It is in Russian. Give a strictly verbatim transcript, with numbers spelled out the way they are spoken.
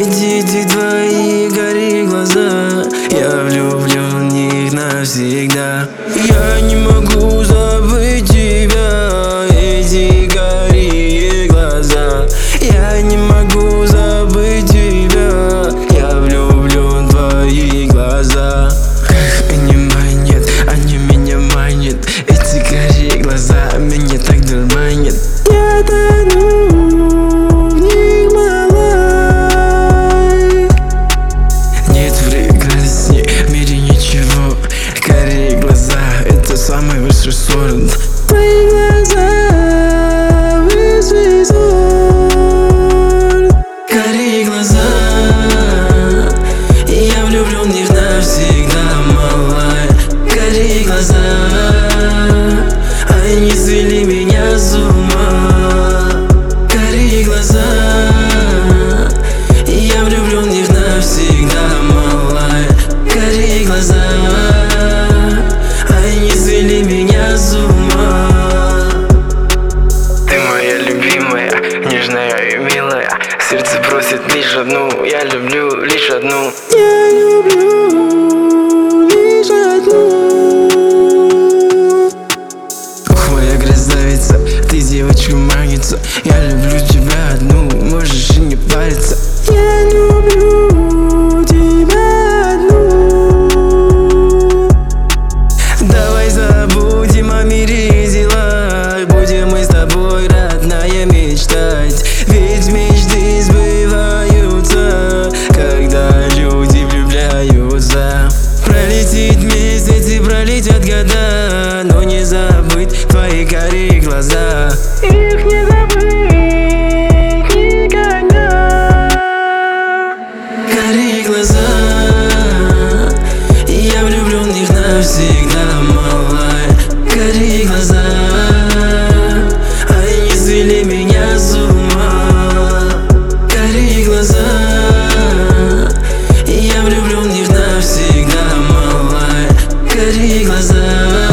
эти твои карие глаза, я влюблен в них навсегда. Я не могу забыть тебя, эти карие глаза. Я не могу забыть тебя, я влюблен в твои глаза. Как они манят, они меня манят, эти карие глаза меня так дурманят. Я тону в них, малай. Нет прекрасней в мире ничего. Карие глаза — это самый высший сорт. Твои глаза — высший сорт. Карие глаза, я влюблен в них навсегда, малай. Карие глаза, они свели меня с ума. Карие глаза, я влюблен в них навсегда, малай. Карие глаза, они свели меня с ума. Ты моя любимая, нежная и милая, сердце просит лишь одну, я люблю лишь одну. Я люблю лишь одну. Моя красавица, ты девочка манится, я люблю тебя одну, можешь и не париться. Я люблю тебя одну. Давай забудем о мире и делах, будем мы с тобой, родная, мечтать. Ведь мечты сбываются, когда люди влюбляются. Пролетит месяц и пролетят года, но не забыть твои карие глаза. Их не забыть никогда. Карие глаза, я влюблен в них навсегда, малай. Карие глаза, они свели меня с ума. Карие глаза, я влюблен в них навсегда, малай. Карие глаза.